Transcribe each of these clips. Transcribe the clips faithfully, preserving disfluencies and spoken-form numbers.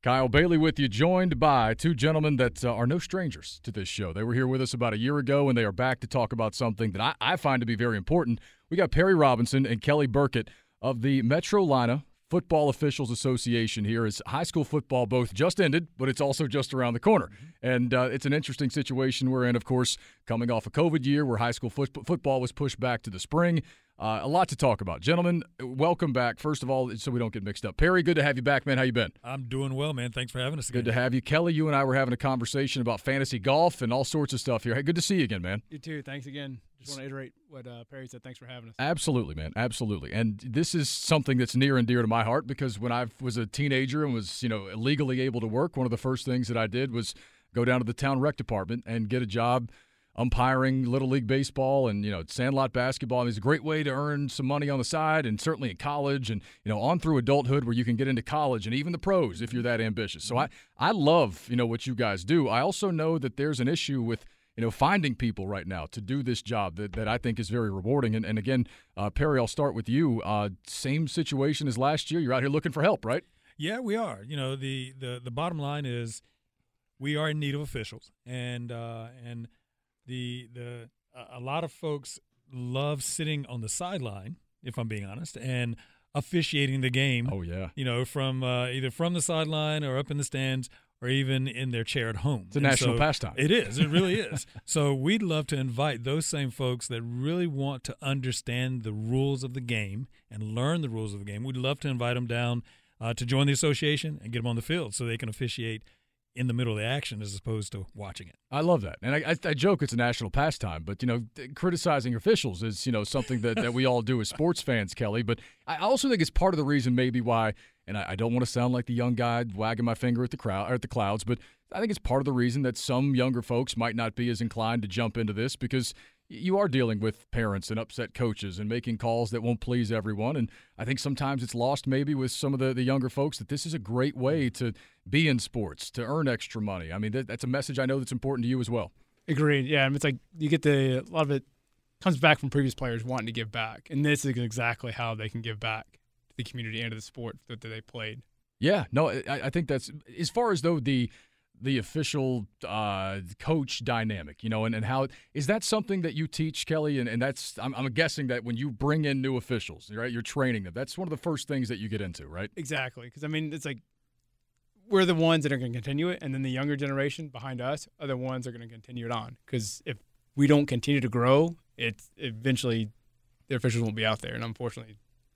Kyle Bailey with you, joined by two gentlemen that uh, are no strangers to this show. They were here with us about a year ago, and they are back to talk about something that I, I find to be very important. We got Perry Robinson and Kelly Burkett of the Metrolina Football Officials Association here, as high school football both just ended, but it's also just around the corner. And uh, it's an interesting situation we're in, of course, coming off a COVID year where high school foot- football was pushed back to the spring. Uh, a lot to talk about. Gentlemen, welcome back. First of all, so we don't get mixed up. Perry, good to have you back, man. How you been? I'm doing well, man. Thanks for having us again. Good to have you. Kelly, you and I were having a conversation about fantasy golf and all sorts of stuff here. Hey, good to see you again, man. You too. Thanks again. Just want to iterate what uh, Perry said. Thanks for having us. Absolutely, man. Absolutely. And this is something that's near and dear to my heart because when I was a teenager and was, you know, legally able to work, one of the first things that I did was go down to the town rec department and get a job umpiring Little League baseball and, you know, sandlot basketball. I mean, it's a great way to earn some money on the side, and certainly in college and, you know, on through adulthood where you can get into college and even the pros if you're that ambitious. So I, I love, you know, what you guys do. I also know that there's an issue with, you know, finding people right now to do this job that, that I think is very rewarding. And, and again, uh, Perry, I'll start with you. Uh, same situation as last year. You're out here looking for help, right? Yeah, we are. You know, the, the, the bottom line is we are in need of officials. And, uh, and – The the a lot of folks love sitting on the sideline, if I'm being honest, and officiating the game. Oh yeah, you know, from uh, either from the sideline or up in the stands or even in their chair at home. It's a and national so pastime. It is. It really is. So we'd love to invite those same folks that really want to understand the rules of the game and learn the rules of the game. We'd love to invite them down uh, to join the association and get them on the field so they can officiate in the middle of the action as opposed to watching it. I love that. And I, I, I joke it's a national pastime, but, you know, criticizing officials is, you know, something that, that we all do as sports fans, Kelly. But I also think it's part of the reason maybe why, and I, I don't want to sound like the young guy wagging my finger at the crowd or at the clouds, but I think it's part of the reason that some younger folks might not be as inclined to jump into this because you are dealing with parents and upset coaches and making calls that won't please everyone. And I think sometimes it's lost maybe with some of the, the younger folks that this is a great way to be in sports, to earn extra money. I mean, that, that's a message I know that's important to you as well. Agreed. Yeah, and it's like you get the – a lot of it comes back from previous players wanting to give back, and this is exactly how they can give back to the community and to the sport that they played. Yeah, no, I, I think that's – as far as though the – the official uh, coach dynamic, you know, and, and how – is that something that you teach, Kelly? And, and that's I'm, – I'm guessing that when you bring in new officials, right, you're training them. That's one of the first things that you get into, right? Exactly, because, I mean, it's like we're the ones that are going to continue it, and then the younger generation behind us are the ones that are going to continue it on. Because if we don't continue to grow, it's eventually the officials won't be out there. And unfortunately,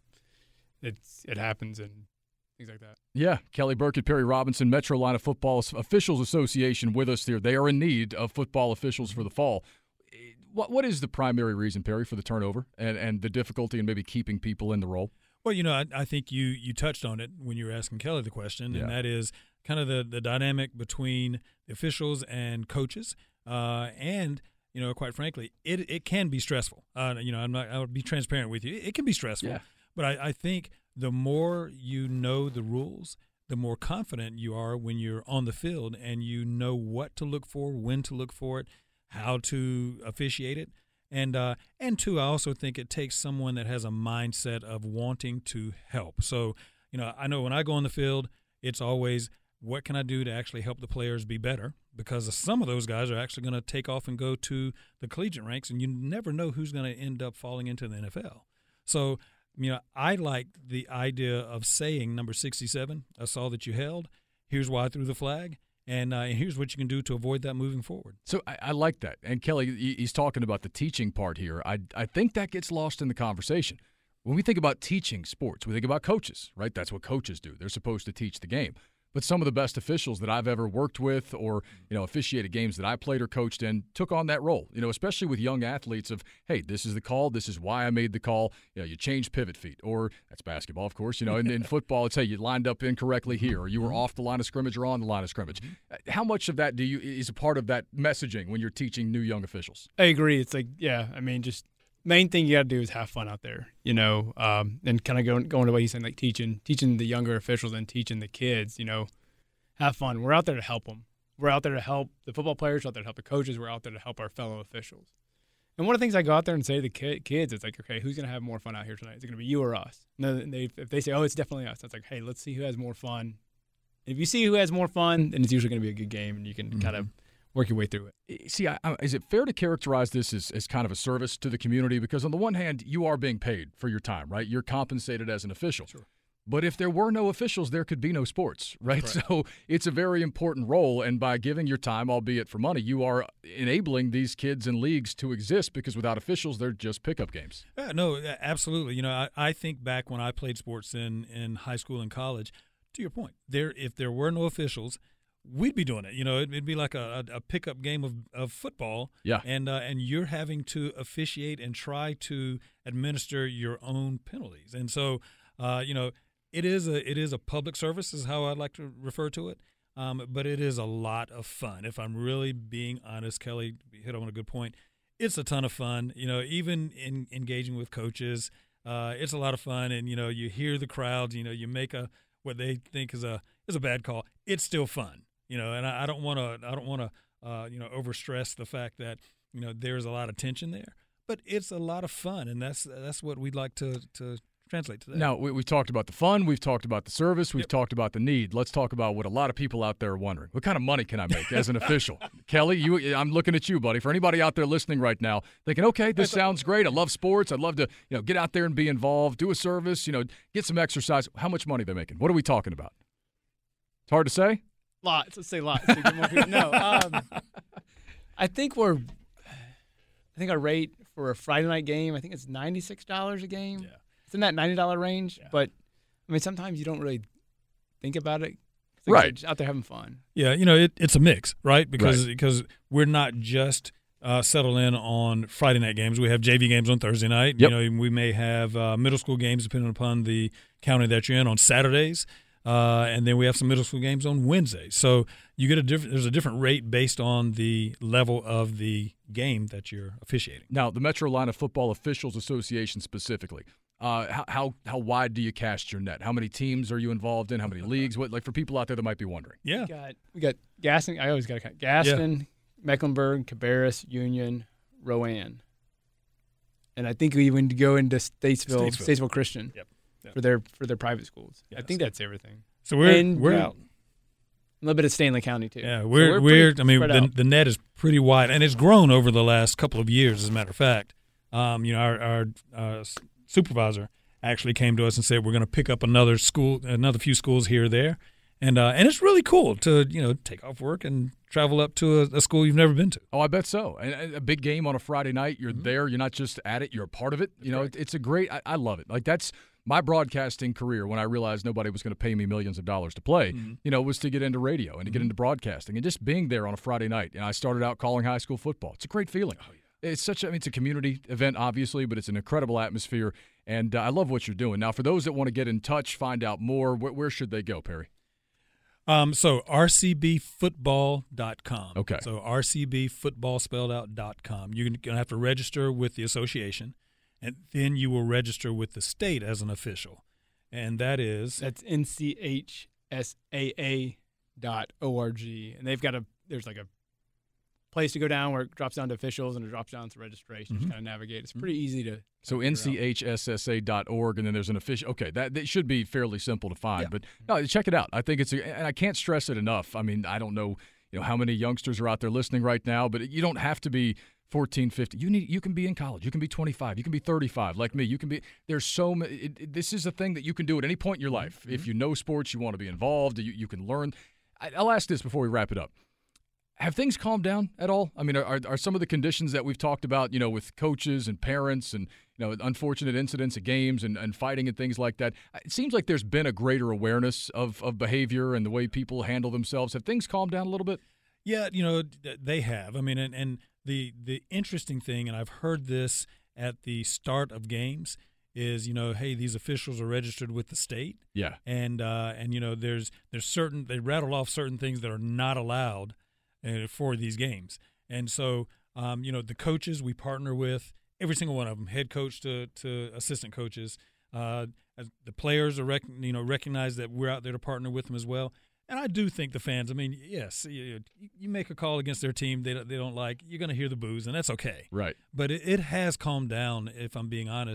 it's it happens and things like that. Yeah, Kelly Burkett, Perry Robinson, Metrolina Football Officials Association with us here. They are in need of football officials for the fall. What What is the primary reason, Perry, for the turnover and, and the difficulty in maybe keeping people in the role? Well, you know, I, I think you, you touched on it when you were asking Kelly the question, yeah. and that is kind of the, the dynamic between the officials and coaches. Uh, and, you know, quite frankly, it it can be stressful. Uh, you know, I'm not, I would be transparent with you. It can be stressful. Yeah. But I, I think the more you know the rules, the more confident you are when you're on the field and you know what to look for, when to look for it, how to officiate it. And, uh, and two, I also think it takes someone that has a mindset of wanting to help. So, you know, I know when I go on the field, it's always what can I do to actually help the players be better, because some of those guys are actually going to take off and go to the collegiate ranks, and you never know who's going to end up falling into the N F L. So, you know, I like the idea of saying, number sixty-seven, I saw that you held. Here's why I threw the flag. And uh, here's what you can do to avoid that moving forward. So I, I like that. And Kelly, he's talking about the teaching part here. I, I think that gets lost in the conversation. When we think about teaching sports, we think about coaches, right? That's what coaches do. They're supposed to teach the game. But some of the best officials that I've ever worked with or, you know, officiated games that I played or coached in took on that role, you know, especially with young athletes of, hey, this is the call. This is why I made the call. You know, you changed pivot feet, or that's basketball, of course, you know, in, in football, it's, hey, you lined up incorrectly here, or you were off the line of scrimmage or on the line of scrimmage. How much of that do you is a part of that messaging when you're teaching new young officials? I agree. It's like, yeah, I mean, just main thing you got to do is have fun out there, you know, um, and kind of going, going to what he's saying, like teaching, teaching the younger officials and teaching the kids, you know, have fun. We're out there to help them. We're out there to help the football players. We're out there to help the coaches. We're out there to help our fellow officials. And one of the things I go out there and say to the kids, it's like, okay, who's going to have more fun out here tonight? Is it going to be you or us? And then they, if they say, oh, it's definitely us, it's like, hey, let's see who has more fun If you see who has more fun, then it's usually going to be a good game, and you can mm-hmm. kind of work your way through it. See, I, I, is it fair to characterize this as, as kind of a service to the community? Because on the one hand, you are being paid for your time, right? You're compensated as an official. Sure. But if there were no officials, there could be no sports, right? Correct. So it's a very important role, and by giving your time, albeit for money, you are enabling these kids and leagues to exist, because without officials, they're just pickup games. Yeah, no, absolutely. You know, I, I think back when I played sports in, in high school and college, to your point, there if there were no officials, we'd be doing it. You know, it'd, it'd be like a, a pickup game of, of football. Yeah. And, uh, and you're having to officiate and try to administer your own penalties. And so, uh, you know, It is a it is a public service, is how I'd like to refer to it, um, but it is a lot of fun. If I'm really being honest, Kelly hit on a good point. It's a ton of fun. You know, even in engaging with coaches, uh, it's a lot of fun. And you know, you hear the crowds. You know, you make a what they think is a is a bad call. It's still fun. You know, and I, I don't want to I don't want to uh, you know overstress the fact that you know there's a lot of tension there, but it's a lot of fun, and that's that's what we'd like to to. translate to that. Now, we, we've talked about the fun, we've talked about the service, we've yep. talked about the need. Let's talk about what a lot of people out there are wondering. What kind of money can I make as an official? Kelly, you, I'm looking at you, buddy. For anybody out there listening right now, thinking, okay, this sounds great. I love sports. I'd love to you know, get out there and be involved, do a service, you know, get some exercise. How much money are they making? What are we talking about? It's hard to say? Lots. Let's say lots. So get more people. No, um, I think we're – I think our rate for a Friday night game, I think it's ninety-six dollars a game. Yeah. It's in that ninety dollars range, yeah. but, I mean, sometimes you don't really think about it. Right. Just out there having fun. Yeah, you know, it, it's a mix, right? Because right. because we're not just uh, settled in on Friday night games. We have J V games on Thursday night. Yep. You know, we may have uh, middle school games, depending upon the county that you're in, on Saturdays. Uh, and then we have some middle school games on Wednesdays. So you get a different. There's a different rate based on the level of the game that you're officiating. Now, the Metro Atlanta Football Officials Association specifically, uh, how, how how wide do you cast your net? How many teams are you involved in? How many leagues? What like for people out there that might be wondering? Yeah, we got we got Gaston. I always got to count Gaston, yeah. Mecklenburg, Cabarrus, Union, Rowan, and I think we even go into Statesville, Statesville, Statesville Christian. Yep. Yep. For their for their private schools. Yes. I think that's everything. So we're and, we're yeah, a little bit of Stanley County too. Yeah, we're so we're, we're I mean the, out. the net is pretty wide, and it's grown over the last couple of years. As a matter of fact, um, you know our our uh, supervisor actually came to us and said we're going to pick up another school, another few schools here or there, and uh, and it's really cool to you know take off work and travel up to a, a school you've never been to. Oh, I bet so. And a big game on a Friday night, you're mm-hmm. there. You're not just at it; you're a part of it. You know, it, it's a great. I, I love it. Like that's. My broadcasting career, when I realized nobody was going to pay me millions of dollars to play, mm-hmm. you know, was to get into radio and to mm-hmm. get into broadcasting and just being there on a Friday night. And I started out calling high school football. It's a great feeling. Oh, yeah. It's such. I mean, it's a community event, obviously, but it's an incredible atmosphere. And uh, I love what you're doing. Now, for those that want to get in touch, find out more, where, where should they go, Perry? Um, so R C B football dot com. Okay. So R C B football spelled out dot com. You're going to have to register with the association, and then you will register with the state as an official. And that is that's N C H S A A dot org, and they've got a there's like a place to go down where it drops down to officials and it drops down to registration. Mm-hmm. Just kind of navigate. It's pretty easy to. So N C H S S A dot org, and then there's an official. Okay, that, that should be fairly simple to find. Yeah. But no, check it out. I think it's a, and I can't stress it enough. I mean, I don't know, you know, how many youngsters are out there listening right now, but you don't have to be fourteen, fifteen. You need. You can be in college. You can be twenty-five. You can be thirty-five, like me. You can be. There's so many. It, it, this is a thing that you can do at any point in your life. Mm-hmm. If you know sports, you want to be involved. You, you can learn. I, I'll ask this before we wrap it up. Have things calmed down at all? I mean, are are some of the conditions that we've talked about, you know, with coaches and parents and, you know, unfortunate incidents at games and, and fighting and things like that? It seems like there's been a greater awareness of, of behavior and the way people handle themselves. Have things calmed down a little bit? Yeah, you know, they have. I mean, and, and the the interesting thing, and I've heard this at the start of games, is, you know, hey, these officials are registered with the state. Yeah. And, uh, and you know, there's there's certain – they rattle off certain things that are not allowed for these games. And so, um, you know, the coaches we partner with, every single one of them, head coach to, to assistant coaches, uh, the players are rec- you know recognize that we're out there to partner with them as well. And I do think the fans, I mean, yes, you, you make a call against their team they don't, they don't like, you're going to hear the boos, and that's okay. Right. But it, it has calmed down, if I'm being honest,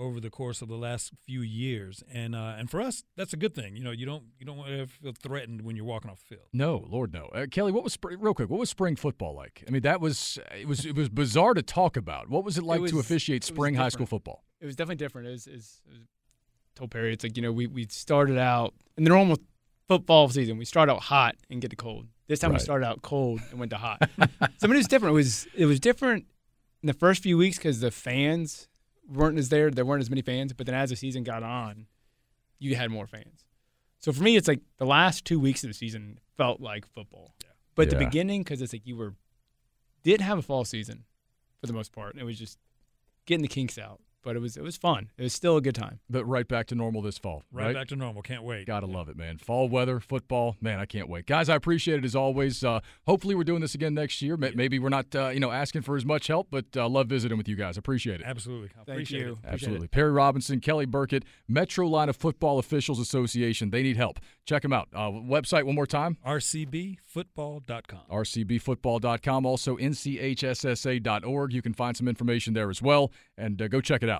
over the course of the last few years, and uh, and for us, that's a good thing. You know, you don't you don't want to feel threatened when you're walking off the field. No, Lord, no. Uh, Kelly, what was real quick? What was spring football like? I mean, that was it was it was bizarre to talk about. What was it like it was, to officiate spring high school football? It was definitely different. It was, it was, it was told Perry, it's like, you know, we we started out in the normal football season. We start out hot and get to cold. This time right. we started out cold and went to hot. So I mean, it was different. It was it was different in the first few weeks because the fans weren't as there. There weren't as many fans. But then as the season got on, you had more fans. So for me, it's like the last two weeks of the season felt like football. Yeah. But yeah. the beginning, because it's like you were did have a fall season for the most part. It was just getting the kinks out. But it was it was fun. It was still a good time. But right back to normal this fall. Right, right? back to normal. Can't wait. Gotta love it, man. Fall weather, football, man, I can't wait. Guys, I appreciate it as always. Uh, hopefully we're doing this again next year. Maybe we're not uh, you know, asking for as much help, but uh, love visiting with you guys. Appreciate it. Absolutely. I Thank appreciate you. it. Absolutely. Perry Robinson, Kelly Burkett, Metrolina Football Officials Association. They need help. Check them out. Uh, website one more time. R C B football dot com. R C B football dot com. Also N C H S S A dot org. You can find some information there as well. And uh, go check it out.